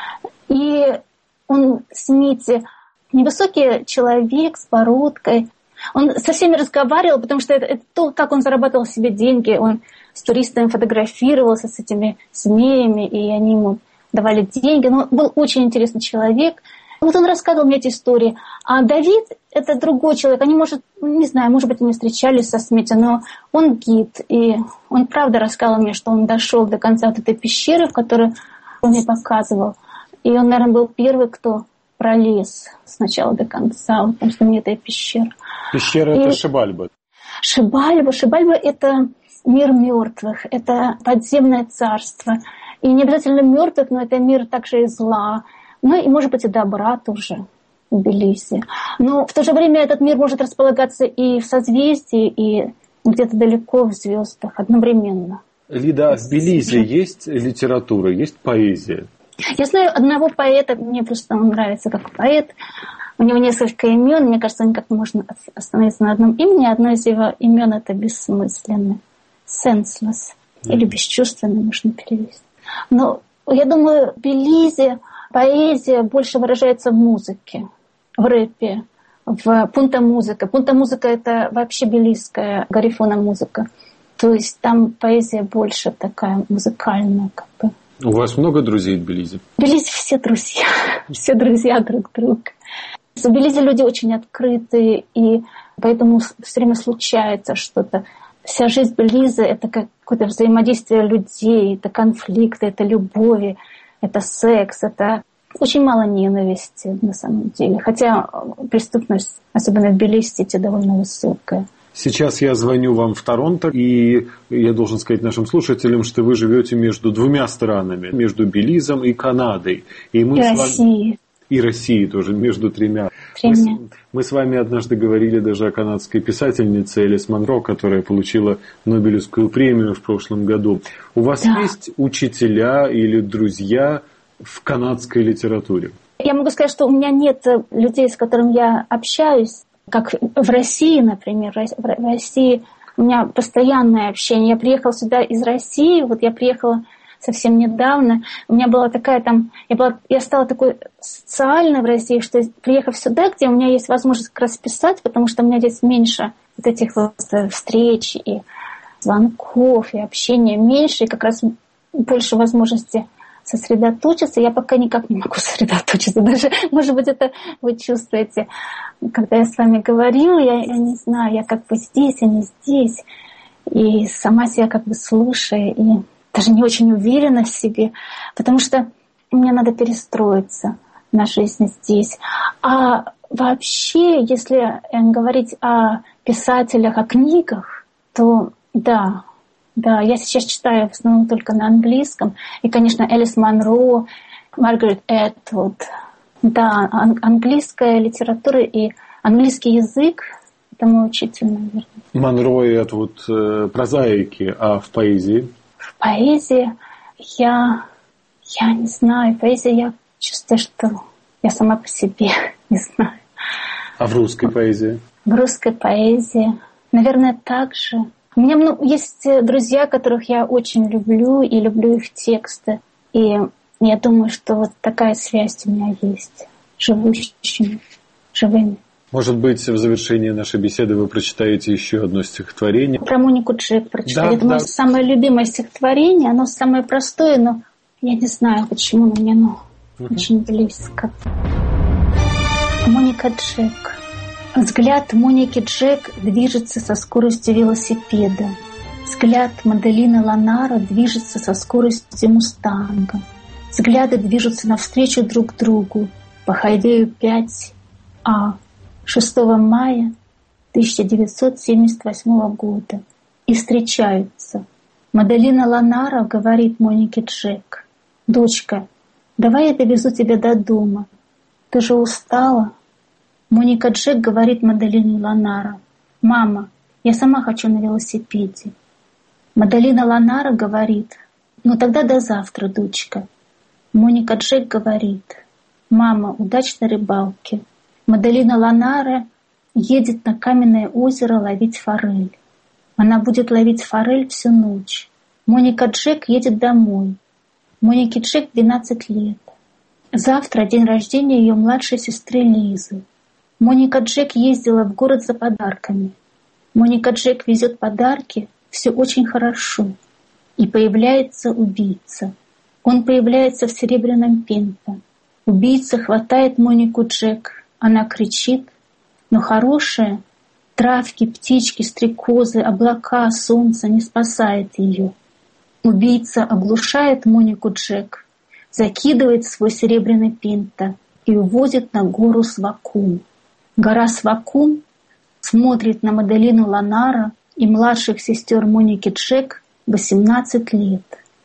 И он, Смитти, невысокий человек с бородкой. Он со всеми разговаривал, потому что это, это то, как он зарабатывал себе деньги. Он с туристами фотографировался, с этими змеями, и они ему давали деньги. Но он был очень интересный человек. Вот он рассказывал мне эти истории. А Давид — это другой человек. Они, может, не знаю, может быть, они встречались со Смитти, но он гид. И он правда рассказал мне, что он дошел до конца вот этой пещеры, в которой он мне показывал. И он, наверное, был первый, кто пролез с начала до конца, вот там знаменитая пещера. Пещера — и... это Шибальба. Шибальба. Шибальба — это мир мертвых, это подземное царство. И не обязательно мертвых, но это мир также и зла. Ну и, может быть, и добра тоже в Белизе. Но в то же время этот мир может располагаться и в созвездии, и где-то далеко в звездах одновременно. Лида, а в Белизе есть литература, есть поэзия? Я знаю одного поэта, мне просто он нравится как поэт. У него несколько имен, мне кажется, никак не можно остановиться на одном имени. Одно из его имен — это бессмысленный, senseless, mm. или бесчувственный можно перевести. Но я думаю, в Белизе поэзия больше выражается в музыке, в рэпе, в пунта-музыка. Пунта-музыка — это вообще белизская гарифона-музыка. То есть там поэзия больше такая музыкальная, как бы. У вас много друзей в Белизе? В Белизе все друзья, все друзья друг друга. В Белизе люди очень открытые, и поэтому все время случается что-то. Вся жизнь Белизы — это какое-то взаимодействие людей, это конфликты, это любови, это секс, это очень мало ненависти на самом деле. Хотя преступность, особенно в Тбилиси, довольно высокая. Сейчас я звоню вам в Торонто, и я должен сказать нашим слушателям, что вы живете между двумя странами, между Белизом и Канадой. И, мы и с Россией. Вами... И Россией тоже, между тремя. тремя. Мы, мы с вами однажды говорили даже о канадской писательнице Элис Монро, которая получила Нобелевскую премию в прошлом году. У вас да. есть учителя или друзья в канадской литературе? Я могу сказать, что у меня нет людей, с которыми я общаюсь, как в России, например. В России у меня постоянное общение. Я приехала сюда из России, вот я приехала совсем недавно. У меня была такая там... Я, была, я стала такой социальной в России, что приехав сюда, где у меня есть возможность как раз писать, потому что у меня здесь меньше вот этих вот встреч и звонков, и общения меньше, и как раз больше возможности сосредоточиться. Я пока никак не могу сосредоточиться. Даже, может быть, это вы чувствуете, когда я с вами говорила, я, я не знаю, я как бы здесь, а не здесь. И сама себя как бы слушаю, и даже не очень уверена в себе, потому что мне надо перестроиться на жизнь здесь. А вообще, если говорить о писателях, о книгах, то да, Да, я сейчас читаю в основном только на английском. И, конечно, Элис Монро, Маргарет Этвуд. Да, ан- английская литература и английский язык — это мой учитель, наверное. Монро и Этвуд э, прозаики, а в поэзии? В поэзии я, я не знаю. В поэзии я чувствую, что я сама по себе не знаю. А в русской поэзии? В русской поэзии, наверное, так же. У меня ну, есть друзья, которых я очень люблю, и люблю их тексты. И я думаю, что вот такая связь у меня есть, живущими, живыми. Может быть, в завершении нашей беседы вы прочитаете еще одно стихотворение? Про Монику Джек прочитаю. Да, Это да. мое самое любимое стихотворение. Оно самое простое, но я не знаю, почему, но мне оно uh-huh. очень близко. Моника Джек. Взгляд Моники Джек движется со скоростью велосипеда. Взгляд Маделины Ланара движется со скоростью мустанга. Взгляды движутся навстречу друг другу по хайвею пять А шестого мая тысяча девятьсот семьдесят восьмого года и встречаются. Маделина Ланара говорит Монике Джек: «Дочка, давай я довезу тебя до дома. Ты же устала?» Моника Джек говорит Маделине Ланара: «Мама, я сама хочу на велосипеде». Маделина Ланара говорит: «Ну тогда до завтра, дочка». Моника Джек говорит: «Мама, удачной рыбалки». Маделина Ланара едет на каменное озеро ловить форель. Она будет ловить форель всю ночь. Моника Джек едет домой. Монике Джек двенадцать лет. Завтра день рождения ее младшей сестры Лизы. Моника Джек ездила в город за подарками. Моника Джек везет подарки, все очень хорошо. И появляется убийца. Он появляется в серебряном пинто. Убийца хватает Монику Джек. Она кричит, но хорошее, травки, птички, стрекозы, облака, солнце не спасает ее. Убийца оглушает Монику Джек, закидывает свой серебряный пинто и увозит на гору Свакум. Гора Свакум смотрит на Маделину Ланара и младших сестер Моники Джек восемнадцать лет.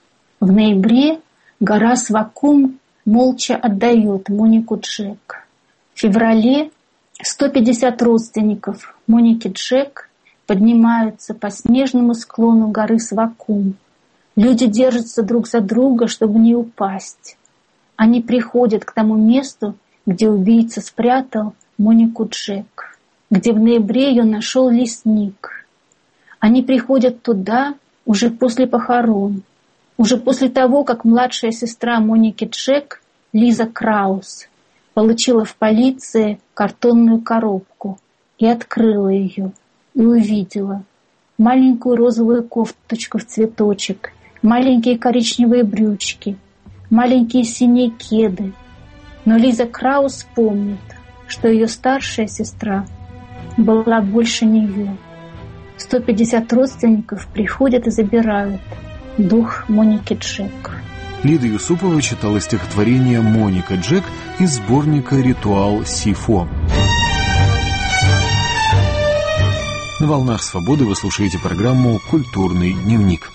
В ноябре гора Свакум молча отдает Монику Джек. В феврале сто пятьдесят родственников Моники Джек поднимаются по снежному склону горы Свакум. Люди держатся друг за друга, чтобы не упасть. Они приходят к тому месту, где убийца спрятал Монику Джек, где в ноябре ее нашел лесник. Они приходят туда уже после похорон, уже после того, как младшая сестра Моники Джек, Лиза Краус, получила в полиции картонную коробку и открыла ее, и увидела маленькую розовую кофточку в цветочек, маленькие коричневые брючки, маленькие синие кеды. Но Лиза Краус помнит, что ее старшая сестра была больше нее. сто пятьдесят родственников приходят и забирают дух Моники Джек. Лида Юсупова читала стихотворение «Моника Джек» из сборника «Ритуал Сифо». На волнах свободы вы слушаете программу «Культурный дневник».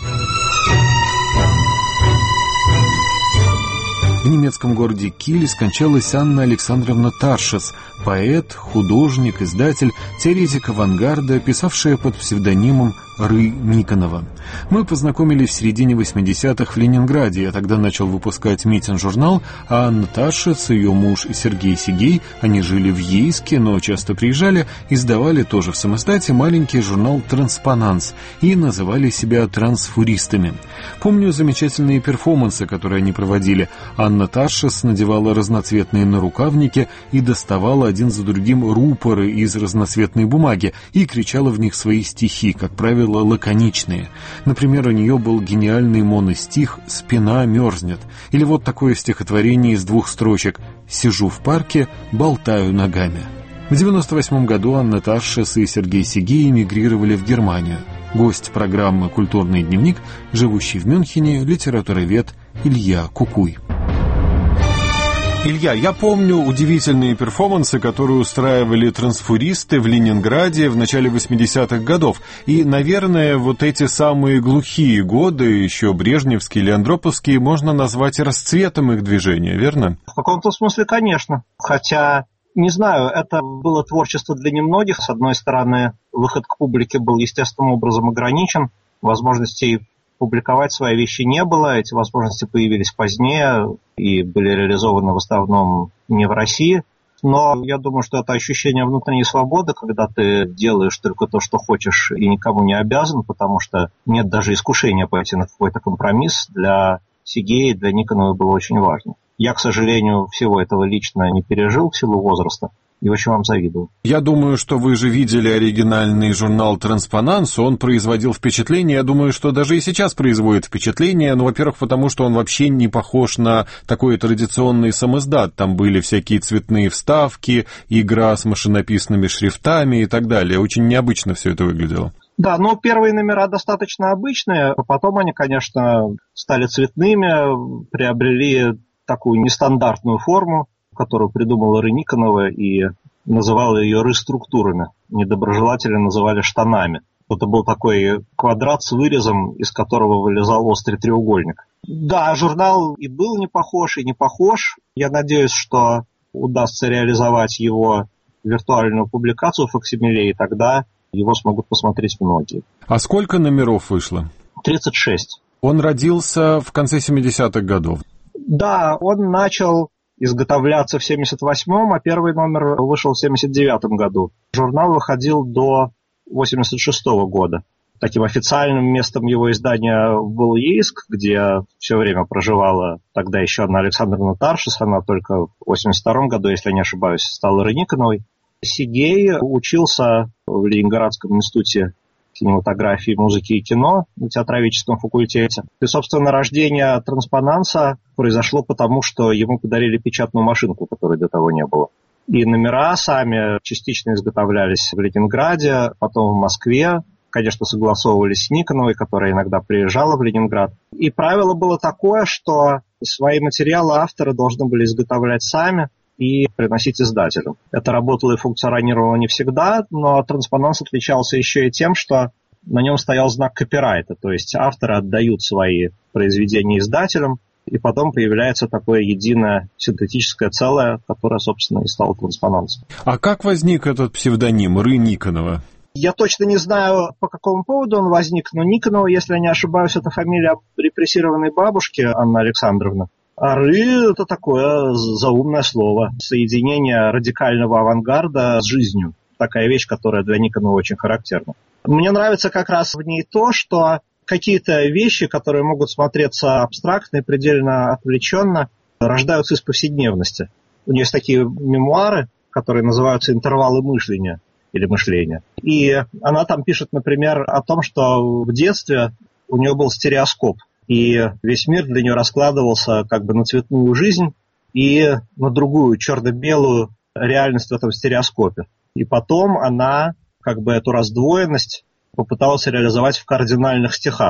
В немецком городе Киле скончалась Анна Александровна Таршес, поэт, художник, издатель, теоретик авангарда, писавшая под псевдонимом Ры Никонова. Мы познакомились в середине восьмидесятых в Ленинграде. Я тогда начал выпускать «Митин-журнал», а Анна Таршес, ее муж Сергей Сигей, они жили в Ейске, но часто приезжали, издавали тоже в самоздате маленький журнал «Транспонанс» и называли себя трансфуристами. Помню замечательные перформансы, которые они проводили. Анна Таршес надевала разноцветные нарукавники и доставала один за другим рупоры из разноцветной бумаги и кричала в них свои стихи, как правило, лаконичные. Например, у нее был гениальный моностих «Спина мерзнет». Или вот такое стихотворение из двух строчек «Сижу в парке, болтаю ногами». В девяносто восьмом году Анна Таршес и Сергей Сигей эмигрировали в Германию. Гость программы «Культурный дневник», живущий в Мюнхене, литературовед Илья Кукуй. Илья, я помню удивительные перформансы, которые устраивали трансфуристы в Ленинграде в начале восьмидесятых годов. И, наверное, вот эти самые глухие годы, еще брежневские или андроповские, можно назвать расцветом их движения, верно? В каком-то смысле, конечно. Хотя, не знаю, это было творчество для немногих. С одной стороны, выход к публике был естественным образом ограничен, возможностей публиковать свои вещи не было, эти возможности появились позднее и были реализованы в основном не в России. Но я думаю, что это ощущение внутренней свободы, когда ты делаешь только то, что хочешь, и никому не обязан, потому что нет даже искушения пойти на какой-то компромисс, для Сигея, для Никонова было очень важно. Я, к сожалению, всего этого лично не пережил в силу возраста. И очень вам завидую. Я думаю, что вы же видели оригинальный журнал «Транспонанс». Он производил впечатление. Я думаю, что даже и сейчас производит впечатление. Ну, во-первых, потому что он вообще не похож на такой традиционный самиздат. Там были всякие цветные вставки, игра с машинописными шрифтами и так далее. Очень необычно все это выглядело. Да, но первые номера достаточно обычные. А потом они, конечно, стали цветными, приобрели такую нестандартную форму, которую придумала Ры Никонова и называла ее ры-структурами. Недоброжелатели называли штанами. Это был такой квадрат с вырезом, из которого вылезал острый треугольник. Да, журнал и был не похож, и не похож. Я надеюсь, что удастся реализовать его виртуальную публикацию факсимиле, и тогда его смогут посмотреть многие. А сколько номеров вышло? тридцать шесть. Он родился в конце семидесятых годов. Да, он начал изготовляться в семьдесят восьмом, а первый номер вышел в семьдесят девятом году. Журнал выходил до восемьдесят шестого года. Таким официальным местом его издания был Ейск, где все время проживала тогда еще Анна Александровна Таршес. Она только в восемьдесят втором году, если не ошибаюсь, стала Ры Никоновой. Сигей учился в Ленинградском институте кинематографии, музыки и кино на театроведческом факультете. И, собственно, рождение «Транспонанса» произошло потому, что ему подарили печатную машинку, которой до того не было. И номера сами частично изготовлялись в Ленинграде, потом в Москве. Конечно, согласовывались с Никоновой, которая иногда приезжала в Ленинград. И правило было такое, что свои материалы авторы должны были изготовлять сами и приносить издателям. Это работало и функционировало не всегда, но «Транспонанс» отличался еще и тем, что на нем стоял знак копирайта, то есть авторы отдают свои произведения издателям, и потом появляется такое единое синтетическое целое, которое, собственно, и стало «Транспонансом». А как возник этот псевдоним Ры Никонова? Я точно не знаю, по какому поводу он возник, но Никонова, если я не ошибаюсь, это фамилия репрессированной бабушки Анны Александровны. А Ры – это такое заумное слово. Соединение радикального авангарда с жизнью. Такая вещь, которая для Никонова очень характерна. Мне нравится как раз в ней то, что какие-то вещи, которые могут смотреться абстрактно и предельно отвлеченно, рождаются из повседневности. У нее есть такие мемуары, которые называются «Интервалы мышления» или мышления. И она там пишет, например, о том, что в детстве у нее был стереоскоп. И весь мир для нее раскладывался как бы на цветную жизнь и на другую, черно-белую реальность в этом стереоскопе. И потом она как бы эту раздвоенность попыталась реализовать в кардинальных стихах.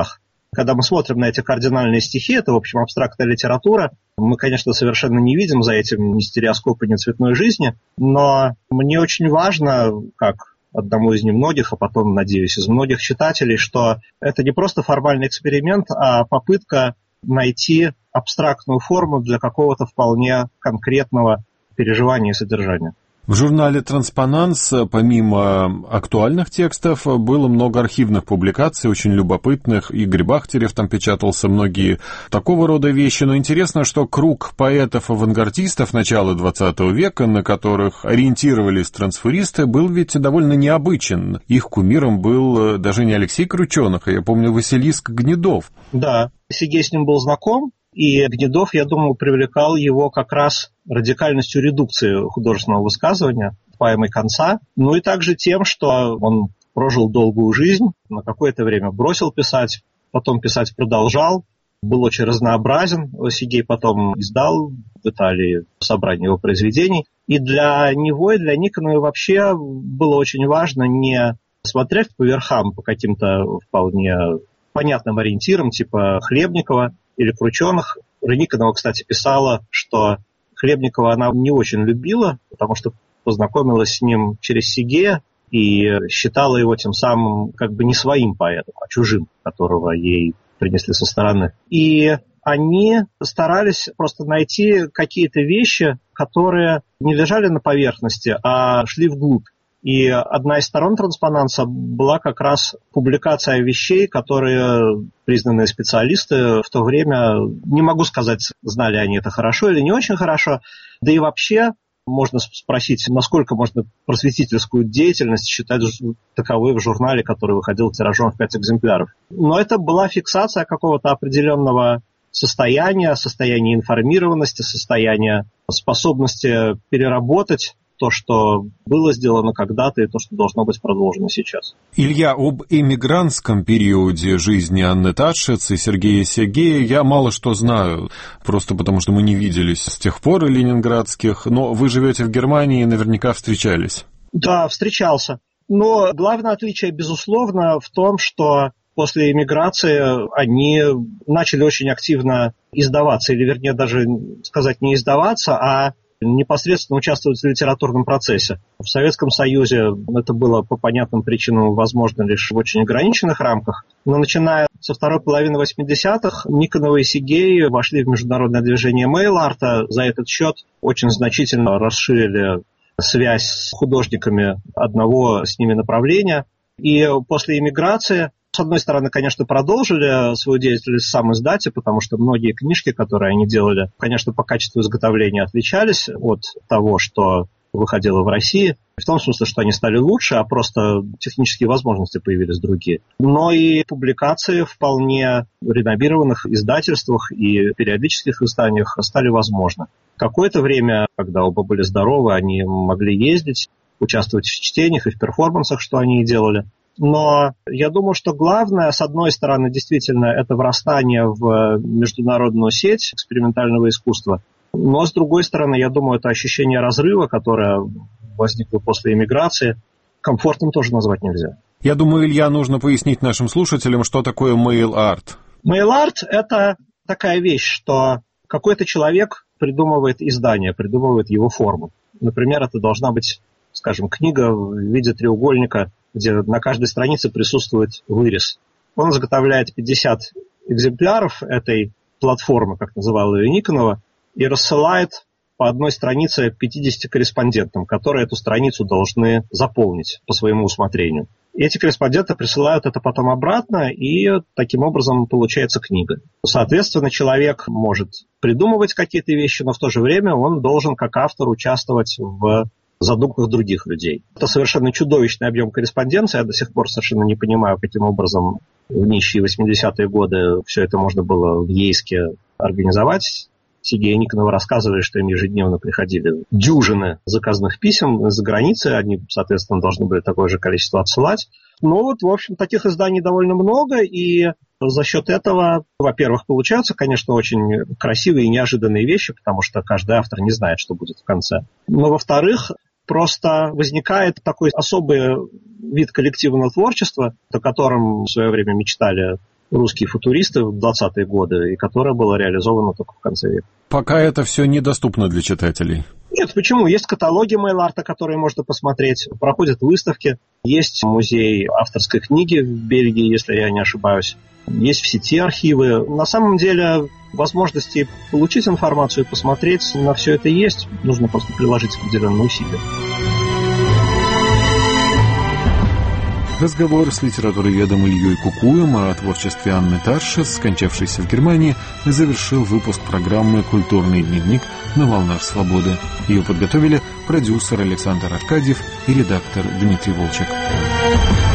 Когда мы смотрим на эти кардинальные стихи, это, в общем, абстрактная литература, мы, конечно, совершенно не видим за этим ни стереоскопа, ни цветной жизни, но мне очень важно, как одному из немногих, а потом, надеюсь, из многих читателей, что это не просто формальный эксперимент, а попытка найти абстрактную форму для какого-то вполне конкретного переживания и содержания. В журнале «Транспонанс» помимо актуальных текстов было много архивных публикаций, очень любопытных. Игорь Бахтерев там печатался, многие такого рода вещи. Но интересно, что круг поэтов-авангардистов начала двадцатого века, на которых ориентировались трансферисты, был ведь довольно необычен. Их кумиром был даже не Алексей Крученых, а я помню Василиск Гнедов. Да, Сегей с ним был знаком. И Гнедов, я думаю, привлекал его как раз радикальностью редукции художественного высказывания, поэмой конца, ну и также тем, что он прожил долгую жизнь, на какое-то время бросил писать, потом писать продолжал, был очень разнообразен. Сегей потом издал в Италии собрание его произведений. И для него, и для Никонова вообще было очень важно не смотреть по верхам, по каким-то вполне понятным ориентирам, типа Хлебникова или Крученых. Никонова, кстати, писала, что Хлебникова она не очень любила, потому что познакомилась с ним через Сегея и считала его тем самым как бы не своим поэтом, а чужим, которого ей принесли со стороны. И они старались просто найти какие-то вещи, которые не лежали на поверхности, а шли вглубь. И одна из сторон транспонанса была как раз публикация вещей, которые признанные специалисты в то время, не могу сказать, знали они это хорошо или не очень хорошо, да и вообще можно спросить, насколько можно просветительскую деятельность считать таковой в журнале, который выходил тиражом в пять экземпляров. Но это была фиксация какого-то определенного состояния, состояния информированности, состояния способности переработать то, что было сделано когда-то, и то, что должно быть продолжено сейчас. Илья, об эмигрантском периоде жизни Анны Татшец и Сергея Сегея я мало что знаю, просто потому что мы не виделись с тех пор ленинградских, но вы живете в Германии и наверняка встречались. Да, встречался. Но главное отличие, безусловно, в том, что после эмиграции они начали очень активно издаваться, или, вернее, даже сказать не издаваться, а непосредственно участвовать в литературном процессе. В Советском Союзе это было по понятным причинам возможно лишь в очень ограниченных рамках, но начиная со второй половины восьмидесятых Никонова и Сегей вошли в международное движение мейл-арта. За этот счет очень значительно расширили связь с художниками одного с ними направления. И после эмиграции, с одной стороны, конечно, продолжили свою деятельность в сам издате, потому что многие книжки, которые они делали, конечно, по качеству изготовления отличались от того, что выходило в России. В том смысле, что они стали лучше, а просто технические возможности появились другие. Но и публикации в вполне реномированных издательствах и периодических изданиях стали возможны. Какое-то время, когда оба были здоровы, они могли ездить, участвовать в чтениях и в перформансах, что они и делали. Но я думаю, что главное, с одной стороны, действительно, это врастание в международную сеть экспериментального искусства. Но, с другой стороны, я думаю, это ощущение разрыва, которое возникло после эмиграции, комфортным тоже назвать нельзя. Я думаю, Илья, нужно пояснить нашим слушателям, что такое мейл-арт. Мейл-арт – это такая вещь, что какой-то человек придумывает издание, придумывает его форму. Например, это должна быть, скажем, книга в виде треугольника, где на каждой странице присутствует вырез. Он изготовляет пятьдесят экземпляров этой платформы, как называла ее Никонова, и рассылает по одной странице пятидесяти корреспондентам, которые эту страницу должны заполнить по своему усмотрению. И эти корреспонденты присылают это потом обратно, и таким образом получается книга. Соответственно, человек может придумывать какие-то вещи, но в то же время он должен как автор участвовать в задумках других людей. Это совершенно чудовищный объем корреспонденции. Я до сих пор совершенно не понимаю, каким образом в нищие восьмидесятые годы все это можно было в Ейске организовать. Сегей и Никонова рассказывали, что им ежедневно приходили дюжины заказных писем из-за границы. Они, соответственно, должны были такое же количество отсылать. Ну вот, в общем, таких изданий довольно много, и за счет этого, во-первых, получаются, конечно, очень красивые и неожиданные вещи, потому что каждый автор не знает, что будет в конце. Но, во-вторых, просто возникает такой особый вид коллективного творчества, о котором в свое время мечтали русские футуристы в двадцатые годы, и которая была реализована только в конце века. Пока это все недоступно для читателей. Нет, почему? Есть каталоги мейл-арта, которые можно посмотреть, проходят выставки, есть музей авторской книги в Бельгии, если я не ошибаюсь, есть в сети архивы. На самом деле возможности получить информацию и посмотреть на все это есть, нужно просто приложить определенные усилия. Разговор с литературоведом Ильей Кукуем о творчестве Анны Таршес, скончавшейся в Германии, завершил выпуск программы «Культурный дневник» на «Волнах свободы». Ее подготовили продюсер Александр Аркадьев и редактор Дмитрий Волчек.